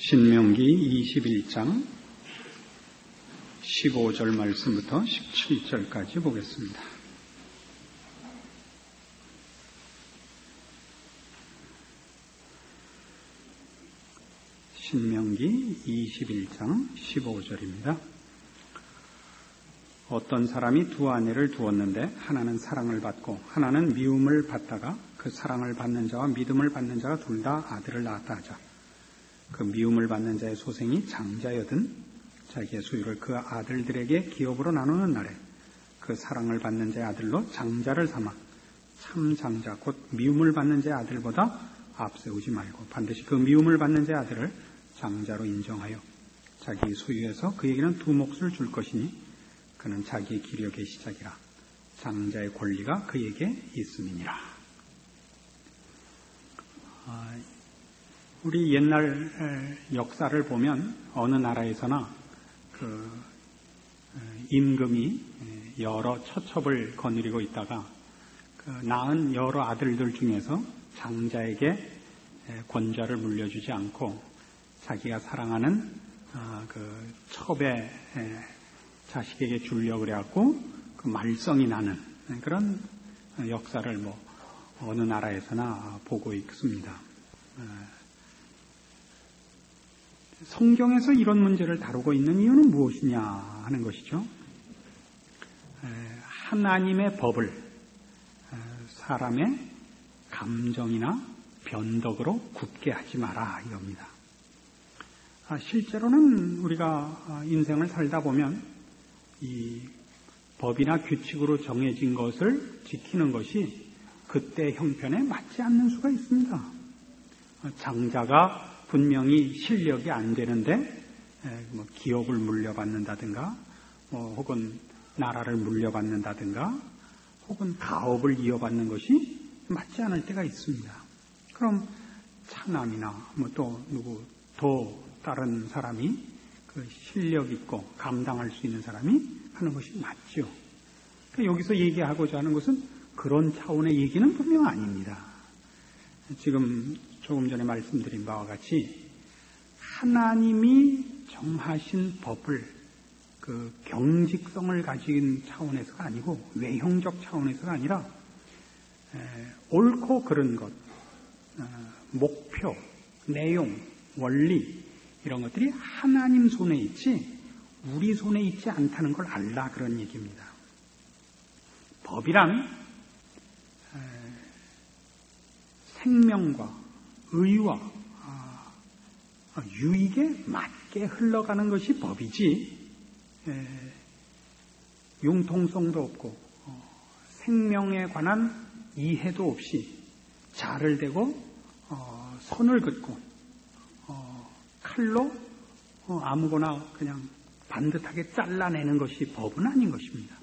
신명기 21장 15절 말씀부터 17절까지 보겠습니다. 신명기 21장 15절입니다. 어떤 사람이 두 아내를 두었는데 하나는 사랑을 받고 하나는 미움을 받다가 그 사랑을 받는 자와 믿음을 받는 자가 둘 다 아들을 낳았다 하자. 그 미움을 받는 자의 소생이 장자여든 자기의 소유를 그 아들들에게 기업으로 나누는 날에 그 사랑을 받는 자의 아들로 장자를 삼아 참 장자 곧 미움을 받는 자의 아들보다 앞세우지 말고 반드시 그 미움을 받는 자의 아들을 장자로 인정하여 자기 소유에서 그에게는 두 몫을 줄 것이니 그는 자기의 기력의 시작이라 장자의 권리가 그에게 있음이니라. 우리 옛날 역사를 보면 어느 나라에서나 그 임금이 여러 처첩을 거느리고 있다가 그 낳은 여러 아들들 중에서 장자에게 권좌를 물려주지 않고 자기가 사랑하는 그 첩의 자식에게 주려고 그래갖고 그 말썽이 나는 그런 역사를 어느 나라에서나 보고 있습니다. 성경에서 이런 문제를 다루고 있는 이유는 무엇이냐 하는 것이죠. 하나님의 법을 사람의 감정이나 변덕으로 굽게 하지 마라 이겁니다. 실제로는 우리가 인생을 살다 보면 이 법이나 규칙으로 정해진 것을 지키는 것이 그때 형편에 맞지 않는 수가 있습니다. 장자가 분명히 실력이 안 되는데 기업을 물려받는다든가 혹은 나라를 물려받는다든가 혹은 가업을 이어받는 것이 맞지 않을 때가 있습니다. 그럼 차남이나 또 다른 사람이 그 실력 있고 감당할 수 있는 사람이 하는 것이 맞죠. 여기서 얘기하고자 하는 것은 그런 차원의 얘기는 분명 아닙니다. 지금 조금 전에 말씀드린 바와 같이 하나님이 정하신 법을 그 경직성을 가진 차원에서가 아니고 외형적 차원에서가 아니라 옳고 그른 것, 목표, 내용, 원리 이런 것들이 하나님 손에 있지 우리 손에 있지 않다는 걸 알라 그런 얘기입니다. 법이란 생명과 의와 유익에 맞게 흘러가는 것이 법이지 융통성도 없고 생명에 관한 이해도 없이 자를 대고 선을 긋고 칼로 아무거나 그냥 반듯하게 잘라내는 것이 법은 아닌 것입니다.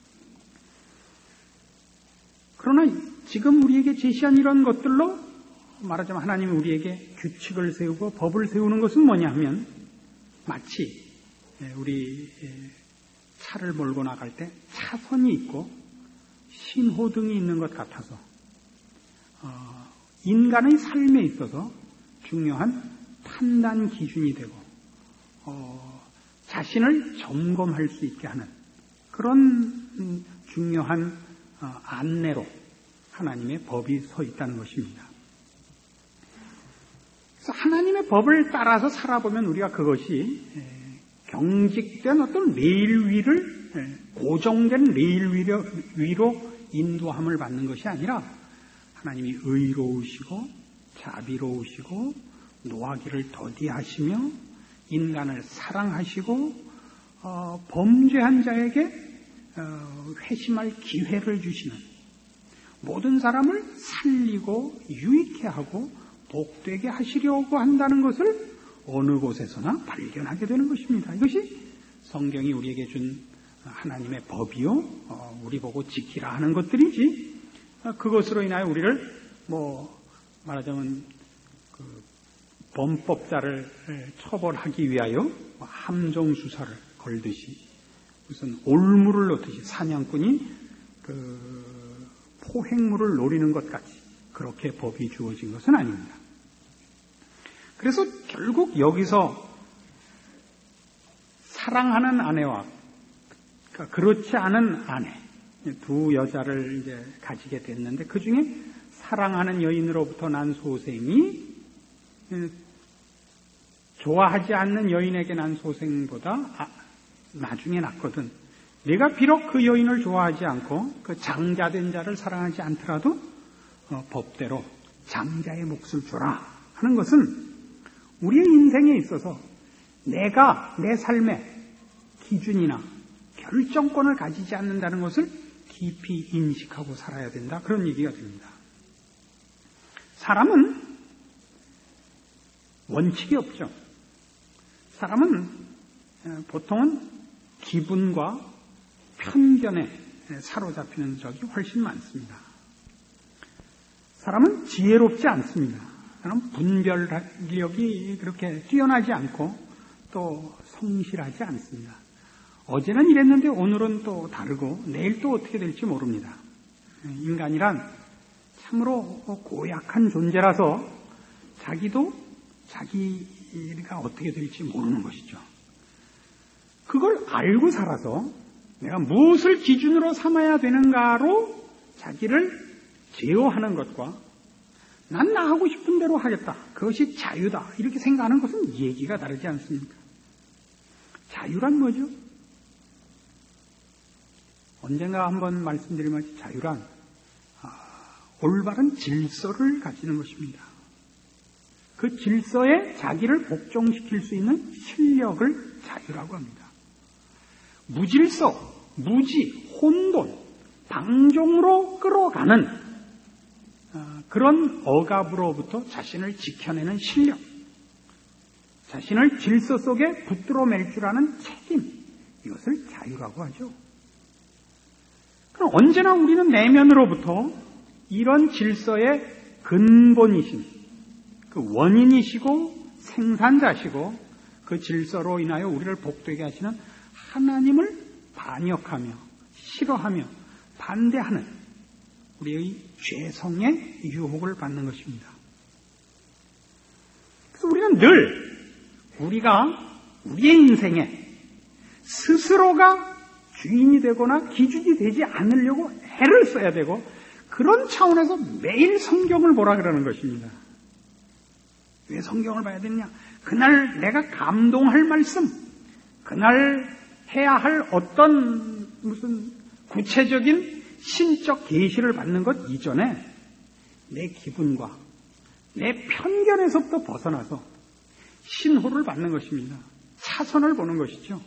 그러나 지금 우리에게 제시한 이런 것들로 말하자면 하나님이 우리에게 규칙을 세우고 법을 세우는 것은 뭐냐 하면 마치 우리 차를 몰고 나갈 때 차선이 있고 신호등이 있는 것 같아서 인간의 삶에 있어서 중요한 판단 기준이 되고 자신을 점검할 수 있게 하는 그런 중요한 안내로 하나님의 법이 서 있다는 것입니다. 그래서 하나님의 법을 따라서 살아보면 우리가 그것이 경직된 어떤 레일 위를 고정된 레일 위로 인도함을 받는 것이 아니라 하나님이 의로우시고 자비로우시고 노하기를 더디하시며 인간을 사랑하시고 범죄한 자에게 회심할 기회를 주시는 모든 사람을 살리고 유익해 하고 복되게 하시려고 한다는 것을 어느 곳에서나 발견하게 되는 것입니다. 이것이 성경이 우리에게 준 하나님의 법이요 우리 보고 지키라 하는 것들이지 그것으로 인하여 우리를 말하자면 그 범법자를 처벌하기 위하여 함정수사를 걸듯이 무슨 올무를 놓듯이 사냥꾼이 그 포획물을 노리는 것 같이 그렇게 법이 주어진 것은 아닙니다. 그래서 결국 여기서 사랑하는 아내와 그렇지 않은 아내, 두 여자를 이제 가지게 됐는데 그 중에 사랑하는 여인으로부터 난 소생이 좋아하지 않는 여인에게 난 소생보다 나중에 낫거든. 내가 비록 그 여인을 좋아하지 않고 그 장자된 자를 사랑하지 않더라도 법대로 장자의 몫을 줘라 하는 것은 우리의 인생에 있어서 내가 내 삶의 기준이나 결정권을 가지지 않는다는 것을 깊이 인식하고 살아야 된다. 그런 얘기가 됩니다. 사람은 원칙이 없죠. 사람은 보통은 기분과 편견에 사로잡히는 적이 훨씬 많습니다. 사람은 지혜롭지 않습니다. 사람은 분별력이 그렇게 뛰어나지 않고 또 성실하지 않습니다. 어제는 이랬는데 오늘은 또 다르고 내일 또 어떻게 될지 모릅니다. 인간이란 참으로 고약한 존재라서 자기도 자기가 어떻게 될지 모르는 것이죠. 그걸 알고 살아서 내가 무엇을 기준으로 삼아야 되는가로 자기를 제어하는 것과 난 나 하고 싶은 대로 하겠다. 그것이 자유다. 이렇게 생각하는 것은 얘기가 다르지 않습니까? 자유란 뭐죠? 언젠가 한번 말씀드린 것이 자유란 올바른 질서를 가지는 것입니다. 그 질서에 자기를 복종시킬 수 있는 실력을 자유라고 합니다. 무질서, 무지, 혼돈, 방종으로 끌어가는 그런 억압으로부터 자신을 지켜내는 실력, 자신을 질서 속에 붙들어 맬 줄 아는 책임, 이것을 자유라고 하죠. 그럼 언제나 우리는 내면으로부터 이런 질서의 근본이신, 그 원인이시고 생산자시고 그 질서로 인하여 우리를 복되게 하시는 하나님을 반역하며 싫어하며 반대하는 우리의 죄성의 유혹을 받는 것입니다. 그래서 우리는 늘 우리의 인생에 스스로가 주인이 되거나 기준이 되지 않으려고 애를 써야 되고 그런 차원에서 매일 성경을 보라 그러는 것입니다. 왜 성경을 봐야 되느냐? 그날 내가 감동할 말씀, 그날 해야 할 어떤 무슨 구체적인 신적 계시를 받는 것 이전에 내 기분과 내 편견에서부터 벗어나서 신호를 받는 것입니다. 차선을 보는 것이죠.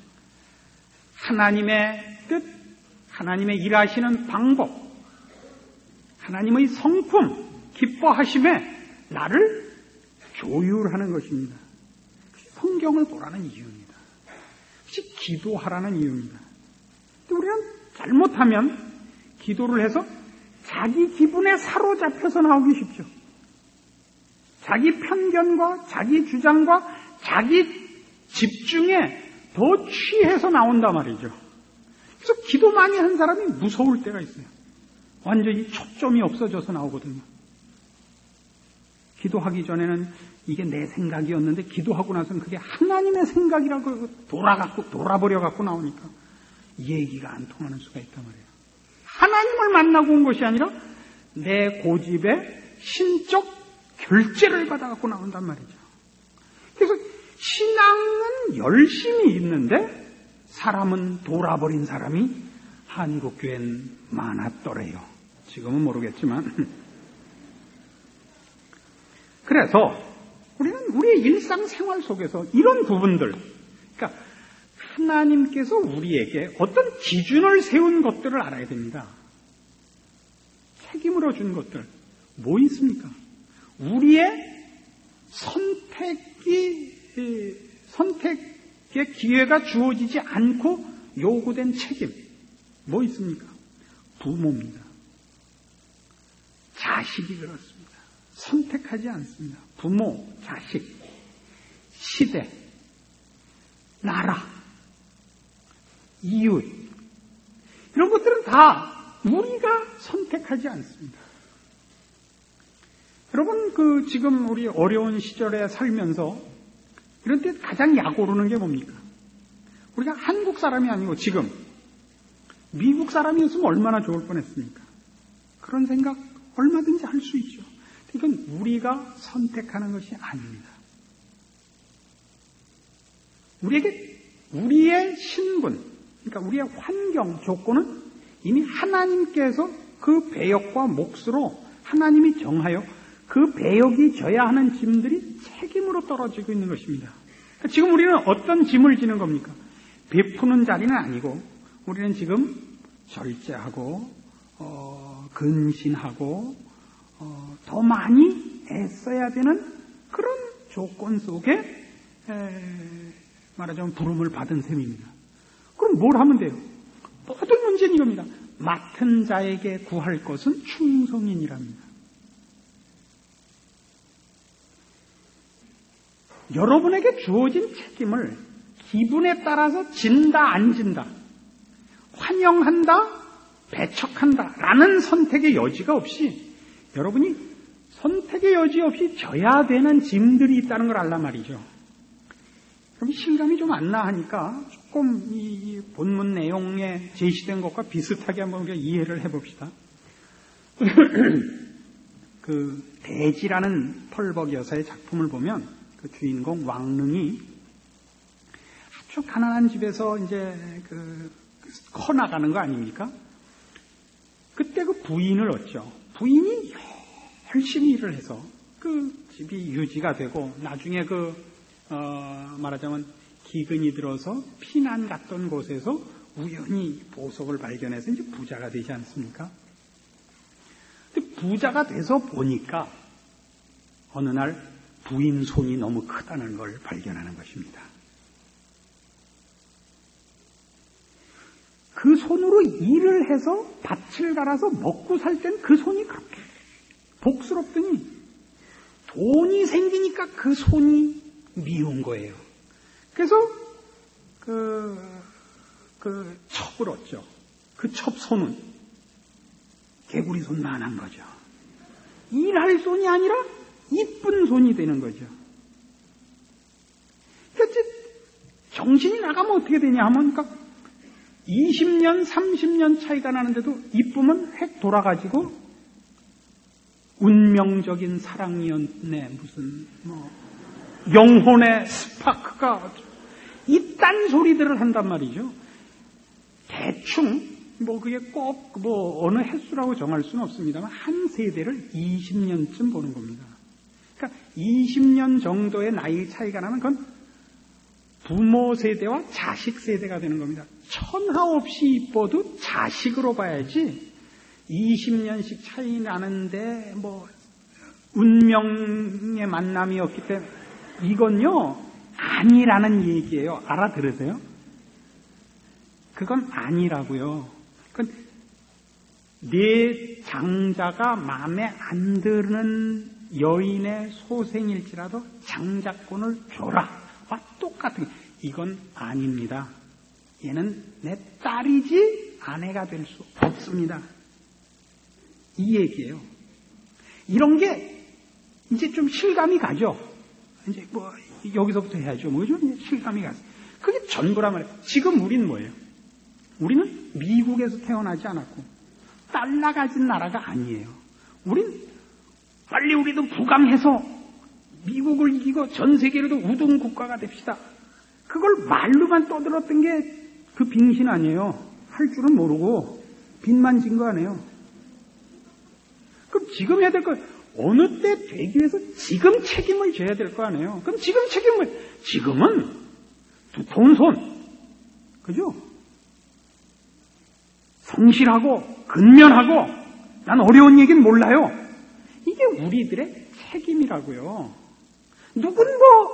하나님의 뜻, 하나님의 일하시는 방법, 하나님의 성품, 기뻐하심에 나를 조율하는 것입니다. 성경을 보라는 이유입니다. 기도하라는 이유입니다. 우리는 잘못하면 기도를 해서 자기 기분에 사로잡혀서 나오기 쉽죠. 자기 편견과 자기 주장과 자기 집중에 더 취해서 나온단 말이죠. 그래서 기도 많이 한 사람이 무서울 때가 있어요. 완전히 초점이 없어져서 나오거든요. 기도하기 전에는 이게 내 생각이었는데 기도하고 나서는 그게 하나님의 생각이라고 돌아버려갖고 나오니까 얘기가 안 통하는 수가 있단 말이에요. 하나님을 만나고 온 것이 아니라 내 고집에 신적 결제를 받아갖고 나온단 말이죠. 그래서 신앙은 열심히 있는데 사람은 돌아버린 사람이 한국교회는 많았더래요. 지금은 모르겠지만. 그래서 우리는 우리의 일상생활 속에서 이런 부분들, 그러니까 하나님께서 우리에게 어떤 기준을 세운 것들을 알아야 됩니다. 책임으로 준 것들, 뭐 있습니까? 우리의 선택의 기회가 주어지지 않고 요구된 책임, 뭐 있습니까? 부모입니다. 자식이 그렇습니다. 선택하지 않습니다. 부모, 자식, 시대, 나라, 이웃, 이런 것들은 다 우리가 선택하지 않습니다. 여러분, 지금 우리 어려운 시절에 살면서 이런 때 가장 약 오르는 게 뭡니까? 우리가 한국 사람이 아니고 지금 미국 사람이었으면 얼마나 좋을 뻔했습니까? 그런 생각 얼마든지 할 수 있죠. 이건 우리가 선택하는 것이 아닙니다. 우리에게 우리의 신분, 그러니까 우리의 환경, 조건은 이미 하나님께서 그 배역과 몫으로 하나님이 정하여 그 배역이 져야 하는 짐들이 책임으로 떨어지고 있는 것입니다. 지금 우리는 어떤 짐을 지는 겁니까? 베푸는 자리는 아니고 우리는 지금 절제하고 근신하고 더 많이 애써야 되는 그런 조건 속에 말하자면 부름을 받은 셈입니다. 그럼 뭘 하면 돼요? 모든 문제는 이겁니다. 맡은 자에게 구할 것은 충성인이랍니다. 여러분에게 주어진 책임을 기분에 따라서 진다 안 진다, 환영한다 배척한다 라는 선택의 여지가 없이 여러분이 선택의 여지 없이 져야 되는 짐들이 있다는 걸 알란 말이죠. 그럼 실감이 좀 안 나 하니까 조금 이 본문 내용에 제시된 것과 비슷하게 한번 우리가 이해를 해봅시다. 그 대지라는 펄벅 여사의 작품을 보면 그 주인공 왕릉이 아주 가난한 집에서 이제 커 나가는 거 아닙니까? 그때 그 부인을 얻죠. 부인이 열심히 일을 해서 그 집이 유지가 되고 나중에 말하자면 기근이 들어서 피난 갔던 곳에서 우연히 보석을 발견해서 이제 부자가 되지 않습니까? 근데 부자가 돼서 보니까 어느 날 부인 손이 너무 크다는 걸 발견하는 것입니다. 그 손으로 일을 해서 밭을 갈아서 먹고 살 땐 그 손이 그렇게 복스럽더니 돈이 생기니까 그 손이 미운 거예요. 그래서 그 첩을 얻죠. 그 첩손은 개구리 손만한 거죠. 일할 손이 아니라 이쁜 손이 되는 거죠. 그러니까 정신이 나가면 어떻게 되냐 하면 20년, 30년 차이가 나는데도 이쁘면 획 돌아가지고 운명적인 사랑이었네, 무슨 영혼의 스파크가 이딴 소리들을 한단 말이죠. 대충 그게 꼭 어느 횟수라고 정할 수는 없습니다만 한 세대를 20년쯤 보는 겁니다. 그러니까 20년 정도의 나이 차이가 나면 그건 부모 세대와 자식 세대가 되는 겁니다. 천하 없이 이뻐도 자식으로 봐야지 20년씩 차이 나는데 운명의 만남이었기 때문에 이건요 아니라는 얘기예요. 알아들으세요? 그건 아니라고요. 그건 내 장자가 마음에 안 드는 여인의 소생일지라도 장자권을 줘라. 똑같은 이건 아닙니다. 얘는 내 딸이지 아내가 될 수 없습니다. 이 얘기예요. 이런 게 이제 좀 실감이 가죠. 이제 여기서부터 해야죠. 뭐죠? 실감이 가죠. 그게 전부란 말이에요. 지금 우리는 뭐예요? 우리는 미국에서 태어나지 않았고 달러 가진 나라가 아니에요. 우린 빨리 우리도 부강해서 미국을 이기고 전 세계로도 우등 국가가 됩시다. 그걸 말로만 떠들었던 게 그 빙신 아니에요. 할 줄은 모르고 빚만 진 거 아니에요. 그럼 지금 해야 될 거 어느 때 되기 위해서 지금 책임을 져야 될 거 아니에요. 그럼 지금 지금은 두터운 손, 그죠? 성실하고 근면하고 난 어려운 얘기는 몰라요. 이게 우리들의 책임이라고요. 누군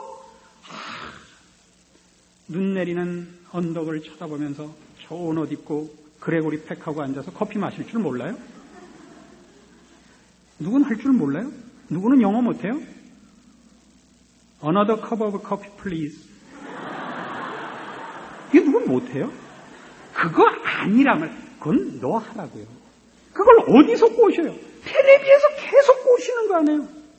눈 내리는 언덕을 쳐다보면서 좋은 옷 입고 그레고리 팩하고 앉아서 커피 마실 줄 몰라요? 누군 할 줄 몰라요? 누구는 영어 못해요? Another cup of coffee, please. 이게 누군 못해요? 그거 아니라면 그건 너 하라고요. 그걸 어디서 꼬셔요? 텔레비에서 계속 꼬시는 거 아니에요?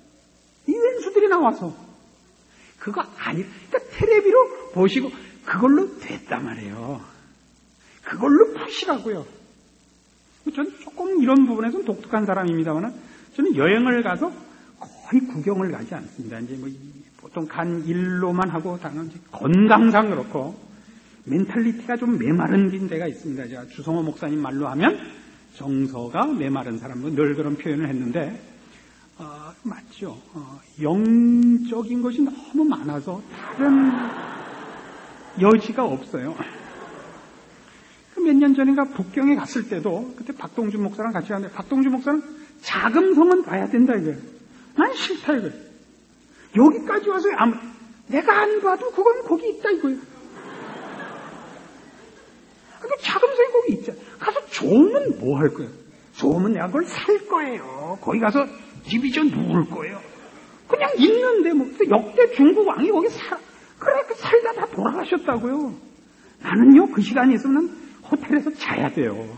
유엔수들이 나와서 그거 아니, 그러니까 텔레비로 보시고 그걸로 됐단 말이에요. 그걸로 푸시라고요. 저는 조금 이런 부분에서는 독특한 사람입니다만 저는 여행을 가서 거의 구경을 가지 않습니다. 이제 뭐 보통 간 일로만 하고 다는 건강상 그렇고 멘탈리티가 좀 메마른 데가 있습니다. 제가 주성호 목사님 말로 하면 정서가 메마른 사람은 늘 그런 표현을 했는데 맞죠. 영적인 것이 너무 많아서 다른 여지가 없어요. 몇 년 전인가 북경에 갔을 때도 그때 박동주 목사랑 같이 갔는데 박동주 목사는 자금성은 봐야 된다 이거예요. 난 싫다 이거예요. 여기까지 와서 내가 안 봐도 그건 거기 있다 이거예요. 그러니까 자금성이 거기 있잖아. 가서 좋으면 뭐 할 거예요? 좋으면 내가 그걸 살 거예요. 거기 가서 디비전 누울 거예요. 그냥 있는데 뭐 역대 중국 왕이 거기 그래 살다 다 돌아가셨다고요. 나는요 그 시간이 있으면 호텔에서 자야 돼요.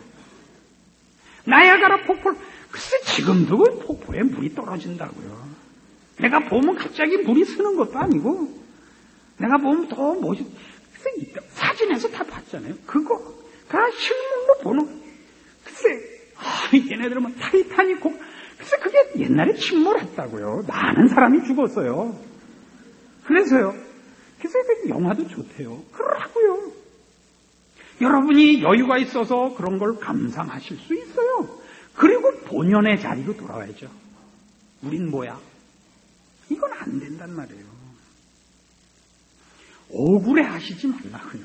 나야가라 폭포, 글쎄 지금도 그 폭포에 물이 떨어진다고요. 내가 보면 갑자기 물이 쓰는 것도 아니고 내가 보면 더 멋있, 글쎄 사진에서 다 봤잖아요. 그거가 실물로 보는, 글쎄 얘네들은 뭐 타이타닉 글쎄 그게 옛날에 침몰했다고요. 많은 사람이 죽었어요. 그래서요. 그래서 그 영화도 좋대요. 그러라고요. 여러분이 여유가 있어서 그런 걸 감상하실 수 있어요. 그리고 본연의 자리로 돌아와야죠. 우린 뭐야? 이건 안 된단 말이에요. 억울해 하시지 말라고요.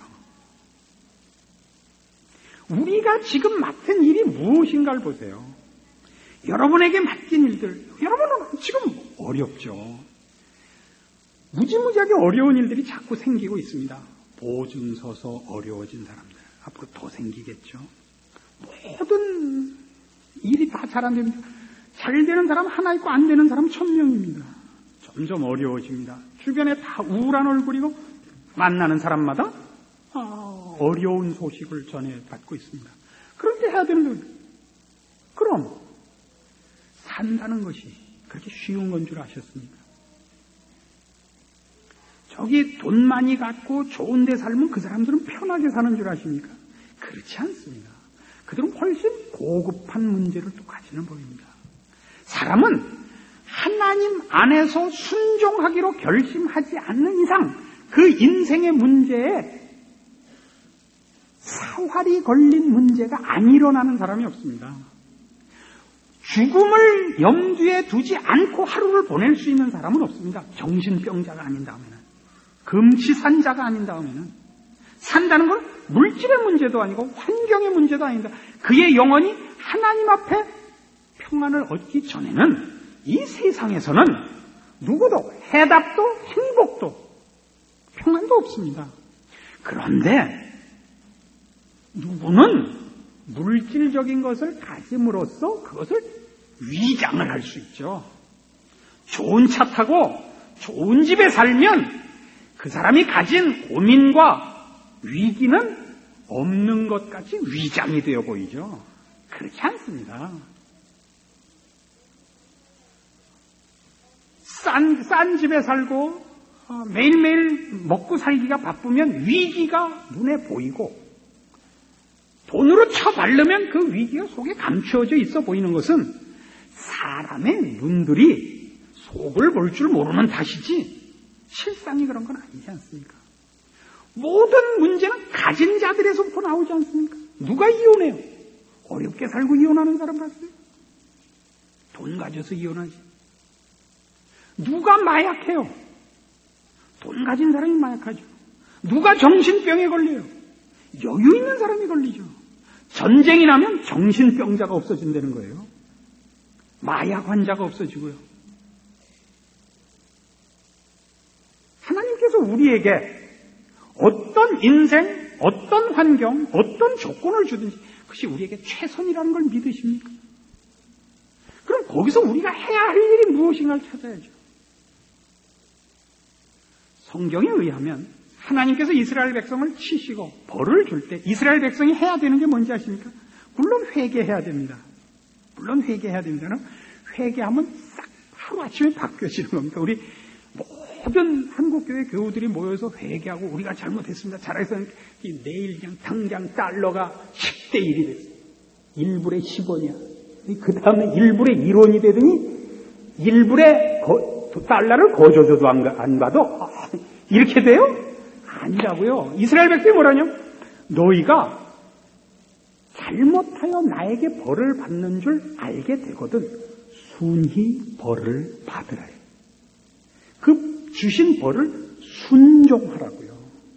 우리가 지금 맡은 일이 무엇인가를 보세요. 여러분에게 맡긴 일들, 여러분은 지금 어렵죠. 무지무지하게 어려운 일들이 자꾸 생기고 있습니다. 보증 서서 어려워진 사람들. 앞으로 더 생기겠죠. 모든 일이 다 잘 안 됩니다. 잘 되는 사람 하나 있고 안 되는 사람 1000명입니다. 점점 어려워집니다. 주변에 다 우울한 얼굴이고 만나는 사람마다 어려운 소식을 전해받고 있습니다. 그런데 해야 되는 겁니다. 그럼 산다는 것이 그렇게 쉬운 건 줄 아셨습니까? 저기 돈 많이 갖고 좋은 데 살면 그 사람들은 편하게 사는 줄 아십니까? 그렇지 않습니다. 그들은 훨씬 고급한 문제를 또 가지는 법입니다. 사람은 하나님 안에서 순종하기로 결심하지 않는 이상 그 인생의 문제에 사활이 걸린 문제가 안 일어나는 사람이 없습니다. 죽음을 염두에 두지 않고 하루를 보낼 수 있는 사람은 없습니다. 정신병자가 아닌 다음에는. 금치산자가 아닌 다음에는. 산다는 건 물질의 문제도 아니고 환경의 문제도 아닙니다. 그의 영혼이 하나님 앞에 평안을 얻기 전에는 이 세상에서는 누구도 해답도 행복도 평안도 없습니다. 그런데 누구는 물질적인 것을 가짐으로써 그것을 위장을 할 수 있죠. 좋은 차 타고 좋은 집에 살면 그 사람이 가진 고민과 위기는 없는 것 같이 위장이 되어 보이죠. 그렇지 않습니다. 싼 집에 살고 매일매일 먹고 살기가 바쁘면 위기가 눈에 보이고 돈으로 쳐바르면 그 위기가 속에 감추어져 있어 보이는 것은 사람의 눈들이 속을 볼 줄 모르는 탓이지 실상이 그런 건 아니지 않습니까? 모든 문제는 가진 자들에서부터 나오지 않습니까? 누가 이혼해요? 어렵게 살고 이혼하는 사람 같아요? 돈 가져서 이혼하지. 누가 마약해요? 돈 가진 사람이 마약하죠. 누가 정신병에 걸려요? 여유 있는 사람이 걸리죠. 전쟁이 나면 정신병자가 없어진다는 거예요. 마약 환자가 없어지고요. 하나님께서 우리에게 어떤 인생, 어떤 환경, 어떤 조건을 주든지 그것이 우리에게 최선이라는 걸 믿으십니까? 그럼 거기서 우리가 해야 할 일이 무엇인가를 찾아야죠. 성경에 의하면 하나님께서 이스라엘 백성을 치시고 벌을 줄 때 이스라엘 백성이 해야 되는 게 뭔지 아십니까? 물론 회개해야 됩니다. 물론 회개해야 됩니다는 회개하면 싹 하루아침에 바뀌어지는 겁니다. 우리 모든 한국교회 교우들이 모여서 회개하고 우리가 잘못했습니다. 잘해서 내일 그냥 당장 달러가 10대 1이 됐어요. 1불에 10원이야. 그 다음에 1불에 1원이 되더니 1불에 달러를 거저줘도 안 봐도 이렇게 돼요? 아니라고요. 이스라엘 백성이 뭐라냐? 너희가 잘못하여 나에게 벌을 받는 줄 알게 되거든 순히 벌을 받으라. 그 주신 벌을 순종하라고요.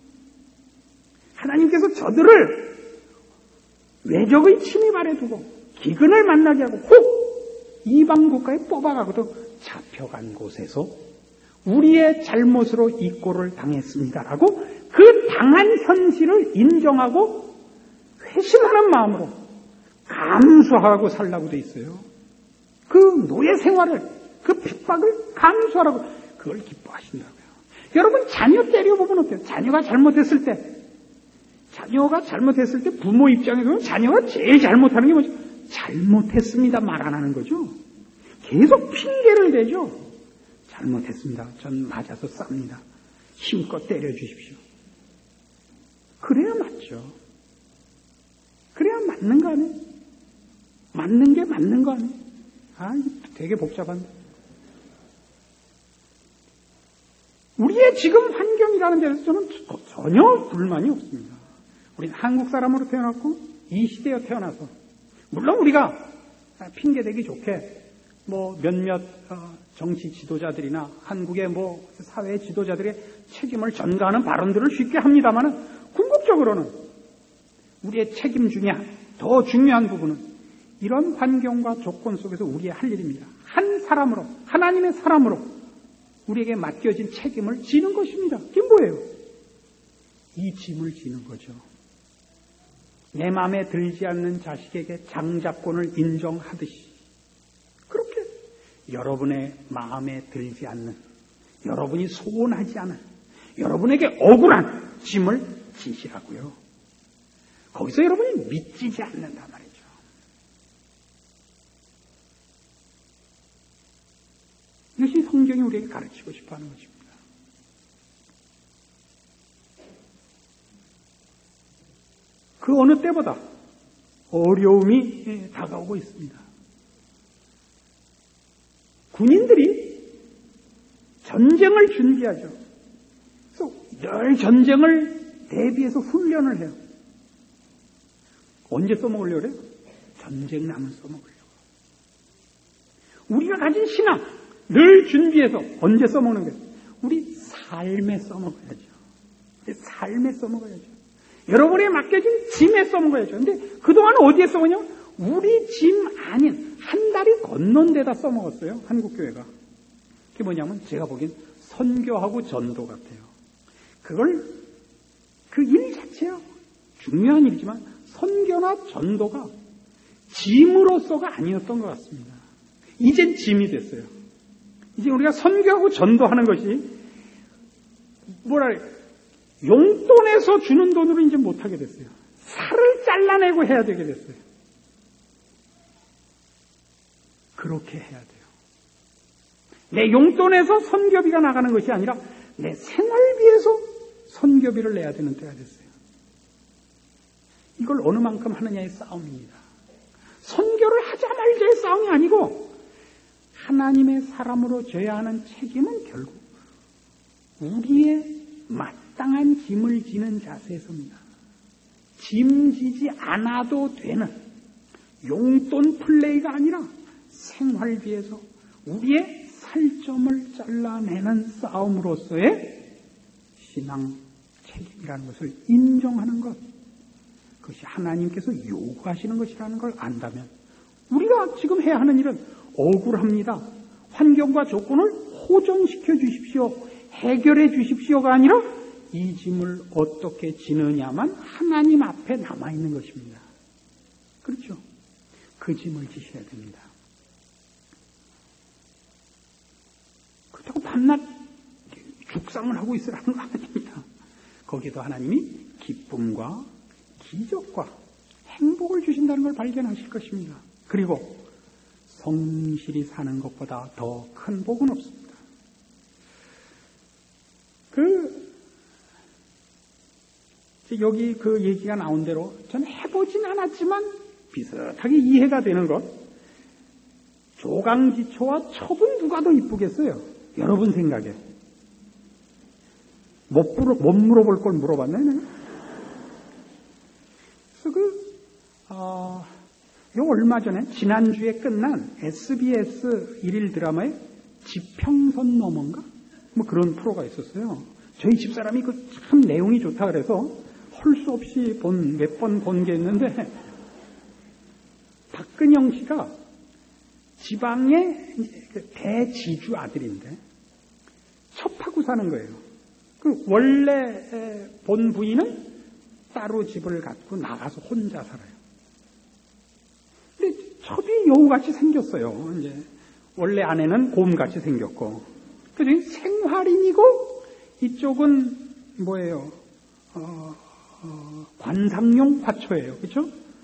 하나님께서 저들을 외적의 침입 아래 두고 기근을 만나게 하고 혹 이방 국가에 뽑아가고도 잡혀간 곳에서 우리의 잘못으로 이 꼴을 당했습니다라고 그 당한 현실을 인정하고 회심하는 마음으로 감수하고 살라고 돼 있어요. 그 노예 생활을, 그 핍박을 감수하라고 그걸 기뻐하신다고요. 여러분 자녀 때려보면 어때요? 자녀가 잘못했을 때 부모 입장에서는 자녀가 제일 잘못하는 게 뭐죠? 잘못했습니다 말 안 하는 거죠. 계속 핑계를 대죠. 잘못했습니다. 전 맞아서 쌉니다. 힘껏 때려주십시오. 그래야 맞죠. 그래야 맞는 거 아니에요? 맞는 게 맞는 거 아니에요? 이게 되게 복잡한데. 우리의 지금 환경이라는 데서 저는 전혀 불만이 없습니다. 우리는 한국 사람으로 태어났고 이 시대에 태어나서 물론 우리가 핑계대기 좋게 몇몇 정치 지도자들이나 한국의 사회 지도자들의 책임을 전가하는 발언들을 쉽게 합니다만은 궁극적으로는 우리의 책임 중에 더 중요한 부분은 이런 환경과 조건 속에서 우리의 할 일입니다. 한 사람으로, 하나님의 사람으로 우리에게 맡겨진 책임을 지는 것입니다. 이게 뭐예요? 이 짐을 지는 거죠. 내 마음에 들지 않는 자식에게 장자권을 인정하듯이 그렇게 여러분의 마음에 들지 않는, 여러분이 소원하지 않은, 여러분에게 억울한 짐을 지시라고요. 거기서 여러분이 믿지지 않는단 말이죠. 이것이 성경이 우리에게 가르치고 싶어하는 것입니다. 그 어느 때보다 어려움이 다가오고 있습니다. 군인들이 전쟁을 준비하죠. 그래서 늘 전쟁을 대비해서 훈련을 해요. 언제 써먹으려고 그래요? 전쟁 나면 써먹으려고. 우리가 가진 신앙 늘 준비해서 언제 써먹는 거예요? 우리 삶에 써먹어야죠. 삶에 써먹어야죠. 여러분에 맡겨진 짐에 써먹어야죠. 근데 그동안 어디에 써먹냐? 우리 짐 아닌 한 다리 건넌 데다 써먹었어요. 한국교회가. 그게 뭐냐면 제가 보기엔 선교하고 전도 같아요. 그걸 그 일 자체야 중요한 일이지만 선교나 전도가 짐으로서가 아니었던 것 같습니다. 이젠 짐이 됐어요. 이제 우리가 선교하고 전도하는 것이 용돈에서 주는 돈으로 이제 못하게 됐어요. 살을 잘라내고 해야 되게 됐어요. 그렇게 해야 돼요. 내 용돈에서 선교비가 나가는 것이 아니라 내 생활비에서 선교비를 내야 되는 때가 됐어요. 이걸 어느 만큼 하느냐의 싸움입니다. 선교를 하자 말자의 싸움이 아니고 하나님의 사람으로 져야 하는 책임은 결국 우리의 마땅한 짐을 지는 자세에서입니다. 짐지지 않아도 되는 용돈 플레이가 아니라 생활비에서 우리의 살점을 잘라내는 싸움으로서의 신앙 책임이라는 것을 인정하는 것, 그것이 하나님께서 요구하시는 것이라는 걸 안다면 우리가 지금 해야 하는 일은 억울합니다. 환경과 조건을 호전시켜 주십시오. 해결해 주십시오가 아니라 이 짐을 어떻게 지느냐만 하나님 앞에 남아있는 것입니다. 그렇죠? 그 짐을 지셔야 됩니다. 그렇다고 밤낮 죽상을 하고 있으라는 거 아닙니다. 거기도 하나님이 기쁨과 기적과 행복을 주신다는 걸 발견하실 것입니다. 그리고 성실히 사는 것보다 더 큰 복은 없습니다. 여기 그 얘기가 나온 대로 저는 해보진 않았지만 비슷하게 이해가 되는 것. 조강지초와 첩은 누가 더 이쁘겠어요? 여러분 생각에. 못 물어볼 걸 물어봤네. 그래서 얼마 전에 지난주에 끝난 SBS 1일 드라마에 지평선 너머인가? 뭐 그런 프로가 있었어요. 저희 집사람이 참 내용이 좋다 그래서 할 수 없이 몇 번 본 게 있는데, 박근영 씨가 지방의 대지주 아들인데 첩하고 사는 거예요. 원래 본 부인은 따로 집을 갖고 나가서 혼자 살아요. 근데 첩이 여우같이 생겼어요. 이제 원래 아내는 곰같이 생겼고, 그래서 생활인이고 이쪽은 뭐예요? 관상용 화초예요. 그렇죠?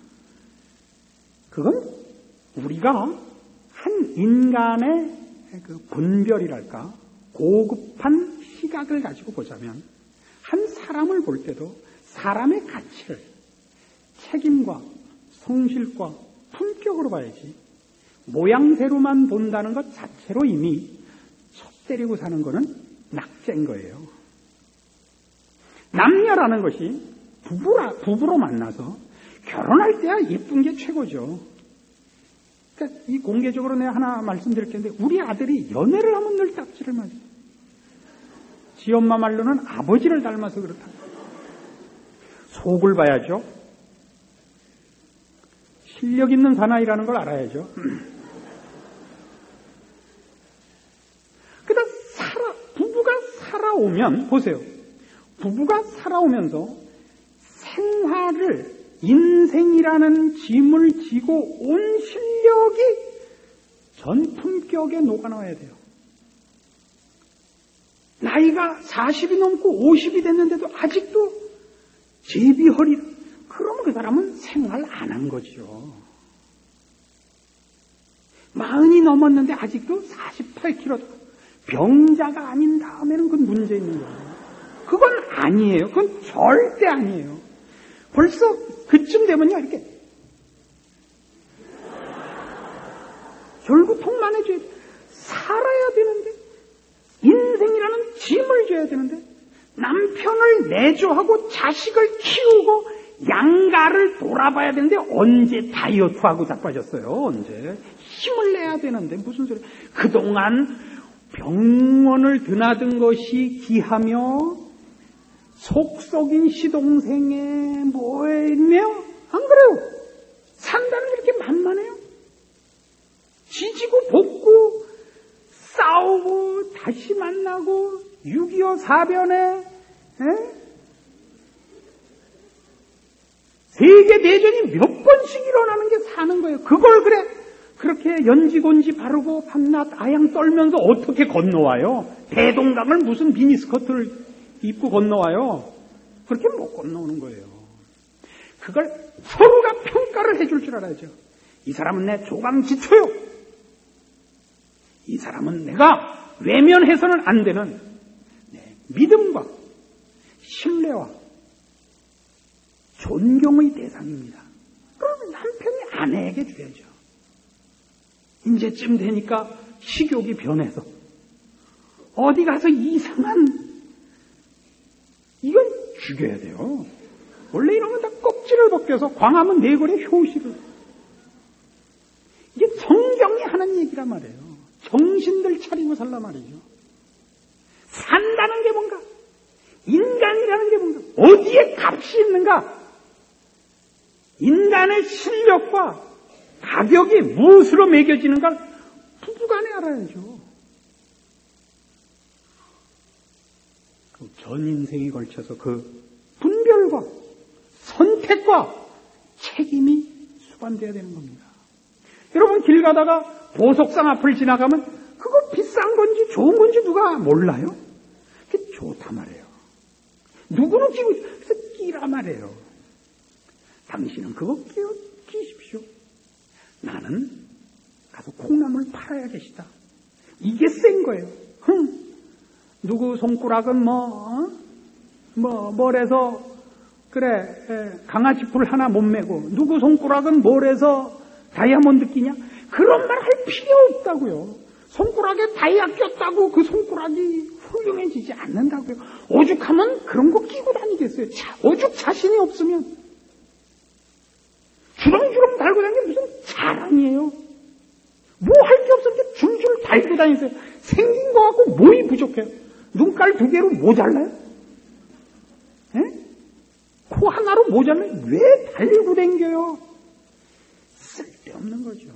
그건 우리가 한 인간의 그 분별이랄까, 고급한 시각을 가지고 보자면 한 사람을 볼 때도 사람의 가치를 책임과 성실과 품격으로 봐야지, 모양새로만 본다는 것 자체로 이미 첩 때리고 사는 거는 낙제인 거예요. 남녀라는 것이 부부로 만나서 결혼할 때야 예쁜 게 최고죠. 그러니까 이 공개적으로 내가 하나 말씀드릴 텐데, 우리 아들이 연애를 하면 늘 딱지를 맞아요. 지 엄마 말로는 아버지를 닮아서 그렇다. 속을 봐야죠. 실력 있는 사나이라는 걸 알아야죠. 그러다 부부가 살아오면, 보세요. 부부가 살아오면서 생활을, 인생이라는 짐을 지고 온 실력이 전 품격에 녹아나와야 돼요. 나이가 40이 넘고 50이 됐는데도 아직도 제비허리, 그러면 그 사람은 생활 안 한 거죠. 40이 넘었는데 아직도 48kg, 병자가 아닌 다음에는 그건 문제 있는 거예요. 그건 아니에요. 그건 절대 아니에요. 벌써 그쯤 되면요, 이렇게 절구통만 해줘야 돼. 살아야 되는데, 인생이라는 짐을 져야 되는데, 남편을 내조하고 자식을 키우고 양가를 돌아봐야 되는데, 언제 다이어트하고 자빠졌어요. 언제 힘을 내야 되는데 무슨 소리. 그동안 병원을 드나든 것이 기하며 속속인 시동생에 뭐했며, 안 그래요? 산다는 게 이렇게 만만해요? 지지고 볶고 싸우고 다시 만나고 6.25 사변에 세계대전이 몇 번씩 일어나는 게 사는 거예요. 그걸 그렇게 연지곤지 바르고 밤낮 아양 떨면서 어떻게 건너와요? 대동강을 무슨 미니스커트를 입고 건너와요? 그렇게 못 건너오는 거예요. 그걸 서로가 평가를 해줄 줄 알아야죠. 이 사람은 내 조강지초요. 이 사람은 내가 외면해서는 안 되는 믿음과 신뢰와 존경의 대상입니다. 그러면 남편이 아내에게 줘야죠. 이제쯤 되니까 식욕이 변해서 어디 가서 이상한, 이건 죽여야 돼요. 원래 이러면 다 껍질을 벗겨서 광화문 네거리 효시를. 이게 성경이 하는 얘기란 말이에요. 정신들 차리고 살란 말이죠. 산다는 게 뭔가, 인간이라는 게 뭔가, 어디에 값이 있는가, 인간의 실력과 가격이 무엇으로 매겨지는가 부부간에 알아야죠. 전 인생이 걸쳐서 그 분별과 선택과 책임이 수반돼야 되는 겁니다. 여러분, 길 가다가 보석상 앞을 지나가면 그거 비싼 건지 좋은 건지 누가 몰라요? 그게 좋다 말이에요. 누구는 끼고, 그래서 끼라 말이에요. 당신은 그거 끼십시오. 나는 가서 콩나물 팔아야 계시다. 이게 센 거예요. 누구 손가락은 뭐래서 그래 강아지 뿔 하나 못 메고 누구 손가락은 뭐래서 다이아몬드 끼냐? 그런 말 할 필요 없다고요. 손가락에 다이아 꼈다고 그 손가락이 훌륭해지지 않는다고요. 오죽하면 그런 거 끼고 다니겠어요. 오죽 자신이 없으면 주렁주렁 달고 다니는 게 무슨 자랑이에요. 뭐 할 게 없어 이렇게 줄줄 달고 다니세요. 생긴 거 갖고 뭐이 부족해요. 눈깔 2개로 모자라요? 코 하나로 모자라요? 왜 달리고 다녀요? 쓸데없는 거죠.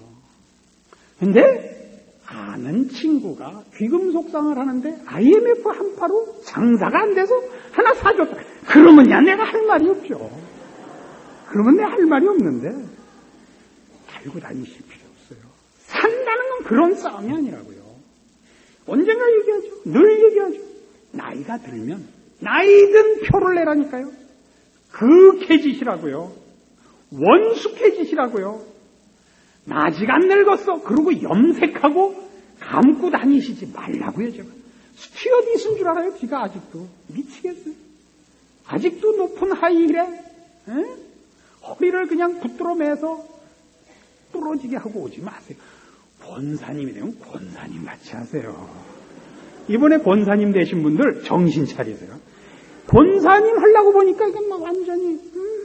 근데 아는 친구가 귀금속상을 하는데 IMF 한파로 장사가 안 돼서 하나 사줬다. 그러면 야 내가 할 말이 없죠. 그러면 내가 할 말이 없는데 달고 다니실 필요 없어요. 산다는 건 그런 싸움이 아니라고요. 언젠가 얘기하죠. 늘 얘기하죠. 나이가 들면 나이든 표를 내라니까요. 극해지시라고요. 원숙해지시라고요. 나 아직 안 늙었어. 그러고 염색하고 감고 다니시지 말라고요. 제가 스튜어디스인 줄 알아요. 비가 아직도 미치겠어요. 아직도 높은 하이힐에 허리를 그냥 붙들어 매서 부러지게 하고 오지 마세요. 권사님이 되면 권사님 같이 하세요. 이번에 권사님 되신 분들 정신 차리세요. 권사님 하려고 보니까 이게 막 완전히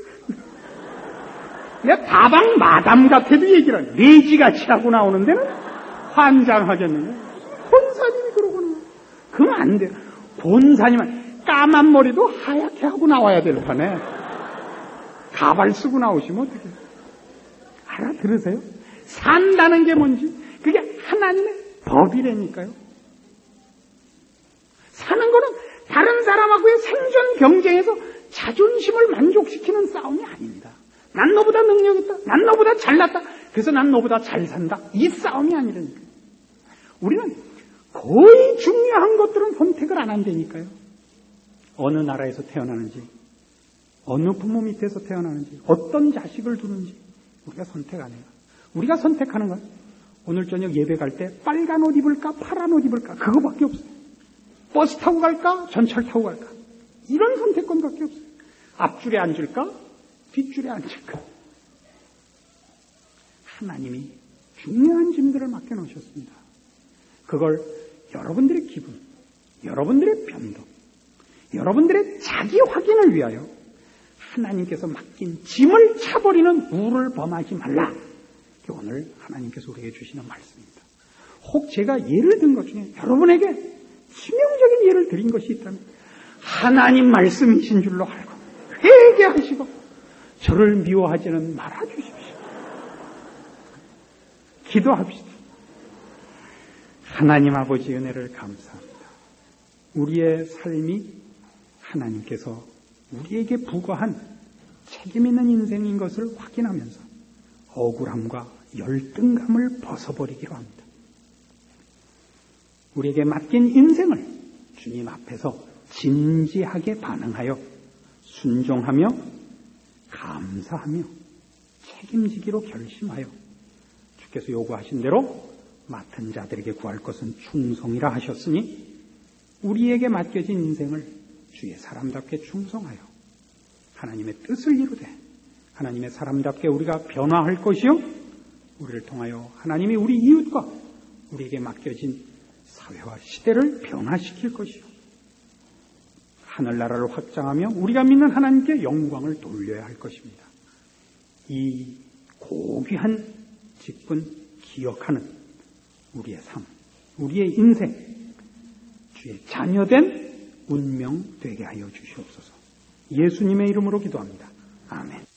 내가 다방 마담 같아도 얘기를 하죠. 내지같이 하고 나오는 데는 환장하겠는데 권사님이 그러고는 그럼 안 돼요. 권사님은 까만 머리도 하얗게 하고 나와야 될 판에 가발 쓰고 나오시면 어떡해요. 알아들으세요? 산다는 게 뭔지 그게 하나님의 법이라니까요. 사는 거는 다른 사람하고의 생존 경쟁에서 자존심을 만족시키는 싸움이 아닙니다. 난 너보다 능력 있다. 난 너보다 잘났다. 그래서 난 너보다 잘 산다. 이 싸움이 아니라니까요. 우리는 거의 중요한 것들은 선택을 안 한다니까요. 어느 나라에서 태어나는지, 어느 부모 밑에서 태어나는지, 어떤 자식을 두는지 우리가 선택 안 해요. 우리가 선택하는 건 오늘 저녁 예배 갈 때 빨간 옷 입을까 파란 옷 입을까 그거밖에 없어요. 버스 타고 갈까 전철 타고 갈까 이런 선택권밖에 없어요. 앞줄에 앉을까 뒷줄에 앉을까. 하나님이 중요한 짐들을 맡겨놓으셨습니다. 그걸 여러분들의 기분, 여러분들의 변동, 여러분들의 자기 확인을 위하여 하나님께서 맡긴 짐을 차버리는 우를 범하지 말라. 오늘 하나님께서 우리에게 주시는 말씀입니다. 혹 제가 예를 든 것 중에 여러분에게 치명적인 예를 드린 것이 있다면 하나님 말씀이신 줄로 알고 회개하시고 저를 미워하지는 말아주십시오. 기도합시다. 하나님 아버지 은혜를 감사합니다. 우리의 삶이 하나님께서 우리에게 부과한 책임 있는 인생인 것을 확인하면서 억울함과 열등감을 벗어버리기로 합니다. 우리에게 맡긴 인생을 주님 앞에서 진지하게 반응하여 순종하며 감사하며 책임지기로 결심하여 주께서 요구하신 대로 맡은 자들에게 구할 것은 충성이라 하셨으니 우리에게 맡겨진 인생을 주의 사람답게 충성하여 하나님의 뜻을 이루되 하나님의 사람답게 우리가 변화할 것이요 우리를 통하여 하나님이 우리 이웃과 우리에게 맡겨진 사회와 시대를 변화시킬 것이요 하늘나라를 확장하며 우리가 믿는 하나님께 영광을 돌려야 할 것입니다. 이 고귀한 직분 기억하는 우리의 삶, 우리의 인생, 주의 자녀된 운명 되게 하여 주시옵소서. 예수님의 이름으로 기도합니다. 아멘.